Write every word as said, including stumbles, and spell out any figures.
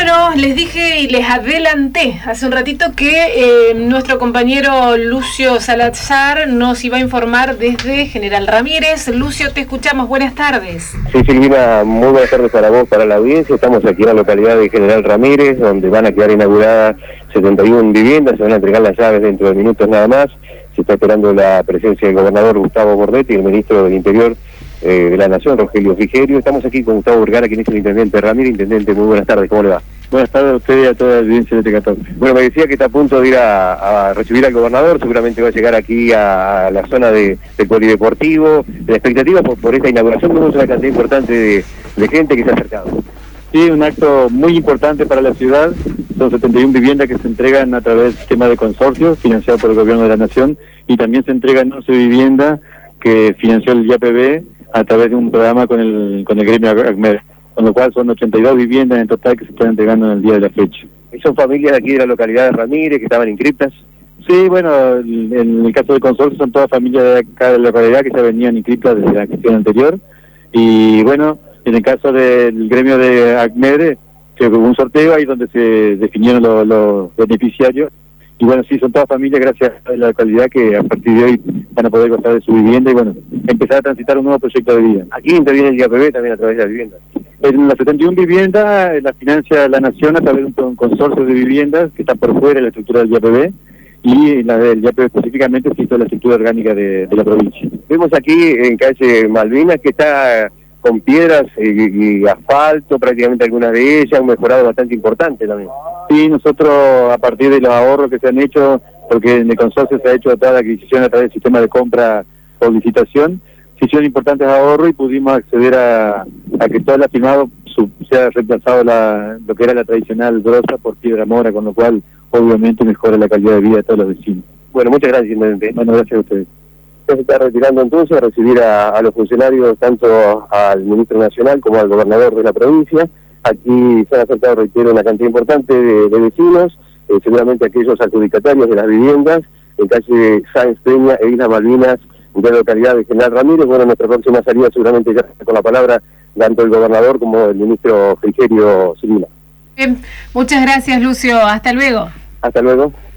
Bueno, les dije y les adelanté hace un ratito que eh, nuestro compañero Lucio Salazar nos iba a informar desde General Ramírez. Lucio, te escuchamos. Buenas tardes. Sí, Silvina, muy buenas tardes para vos, para la audiencia. Estamos aquí en la localidad de General Ramírez, donde van a quedar inauguradas setenta y una viviendas. Se van a entregar las llaves dentro de minutos nada más. Se está esperando la presencia del gobernador Gustavo Bordetti y el ministro del Interior Eh, de la Nación, Rogelio Frigerio. Estamos aquí con Gustavo Vergara, quien es el intendente Ramírez. Intendente, muy buenas tardes, ¿cómo le va? Buenas tardes a usted y a toda la audiencia de T catorce. Bueno, me decía que está a punto de ir a, a recibir al gobernador, seguramente va a llegar aquí a, a la zona de, del polideportivo. La expectativa por, por esta inauguración, tenemos una cantidad importante de, de gente que se ha acercado. Sí, un acto muy importante para la ciudad. Son setenta y una viviendas que se entregan a través del sistema de consorcio financiado por el gobierno de la Nación, y también se entregan once viviendas que financió el I A P B a través de un programa con el con el gremio ACMED, con lo cual son ochenta y dos viviendas en total que se están entregando en el día de la fecha. ¿Y son familias de aquí de la localidad de Ramírez que estaban inscriptas? Sí, bueno, en el caso del consorcio son todas familias de acá de la localidad que ya venían inscritas desde la gestión anterior, y bueno, en el caso del gremio de ACMED, que hubo un sorteo ahí donde se definieron los, los beneficiarios, y bueno, sí, son todas familias gracias a la localidad que a partir de hoy van a poder gozar de su vivienda y bueno, empezar a transitar un nuevo proyecto de vida. Aquí interviene el I A P B también a través de las viviendas. En las setenta y una viviendas la financia la Nación a través de un consorcio de viviendas que está por fuera de la estructura del I A P B, y la del I A P B específicamente sí toda la estructura orgánica de, de la provincia. Vemos aquí en calle Malvinas que está con piedras y, y asfalto, prácticamente algunas de ellas, un mejorado bastante importante también. Sí, nosotros a partir de los ahorros que se han hecho, porque en el consorcio se ha hecho toda la adquisición a través del sistema de compra por licitación, se hicieron importantes ahorros y pudimos acceder a, a que todo el afirmado se ha reemplazado la, lo que era la tradicional brosa por piedra mora, con lo cual obviamente mejora la calidad de vida de todos los vecinos. Bueno, muchas gracias, intendente. Bueno, gracias a ustedes. Se está retirando entonces a recibir a, a los funcionarios, tanto al ministro nacional como al gobernador de la provincia. Aquí se han acercado, reitero, una cantidad importante de, de vecinos, eh, seguramente aquellos adjudicatarios de las viviendas, en calle Sáenz Peña e Islas Malvinas, de la localidad de General Ramírez. Bueno, nuestra próxima salida seguramente ya con la palabra tanto el gobernador como el ministro Frigerio Silvina. Bien, muchas gracias, Lucio. Hasta luego. Hasta luego.